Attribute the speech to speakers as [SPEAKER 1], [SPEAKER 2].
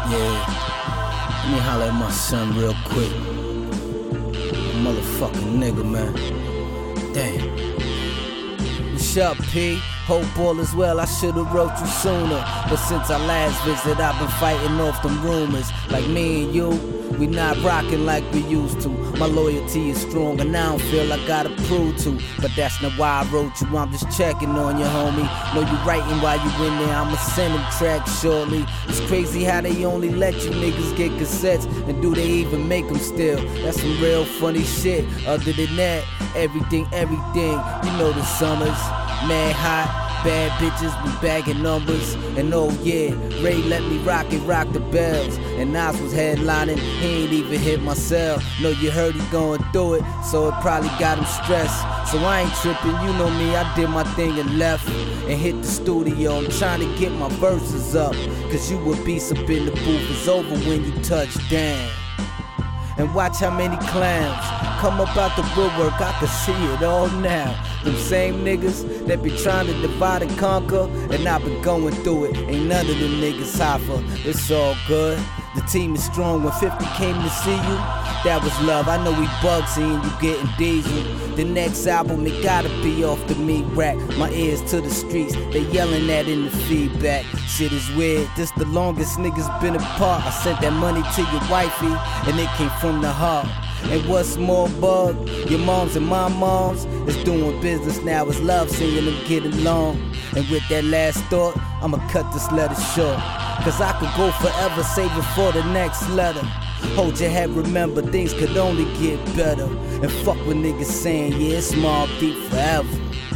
[SPEAKER 1] Yeah, let me holler at my son real quick. Motherfucking nigga, man. Damn. What's up, P? Hope all is well, I should've wrote you sooner. But since our last visit, I've been fighting off them rumors. Like me and you, we not rocking like we used to. My loyalty is strong and I don't feel I gotta prove to. But that's not why I wrote you, I'm just checking on you, homie. Know you writing while you in there, I'ma send them tracks shortly. It's crazy how they only let you niggas get cassettes. And do they even make them still? That's some real funny shit. Other than that, everything, you know the summers. Mad hot, bad bitches, we bagging numbers. And oh yeah, Ray let me rock the bells. And Nas was headlining, he ain't even hit my cell. No, you heard he going through it, so it probably got him stressed. So I ain't tripping, you know me, I did my thing and left. And hit the studio, I'm trying to get my verses up. Cause you a beast up in the booth, it's over when you touch down. And watch how many clowns come up out the woodwork, I can see it all now. Them same niggas that be trying to divide and conquer, and I've been going through it, ain't none of them niggas hoffer. It's all good, the team is strong. When 50 came to see you, that was love. I know we bug seeing you getting diesel. The next album, it gotta be off the meat rack. My ears to the streets, they yelling that in the feedback. Shit is weird, this the longest niggas been apart. I sent that money to your wifey, and it came from the heart. And what's more bug, your moms and my moms is doing business now. It's love seeing them get along. And with that last thought, I'ma cut this letter short. Cause I could go forever, save it for the next letter. Hold your head, remember things could only get better. And fuck what niggas saying, yeah, it's Mobb Deep forever.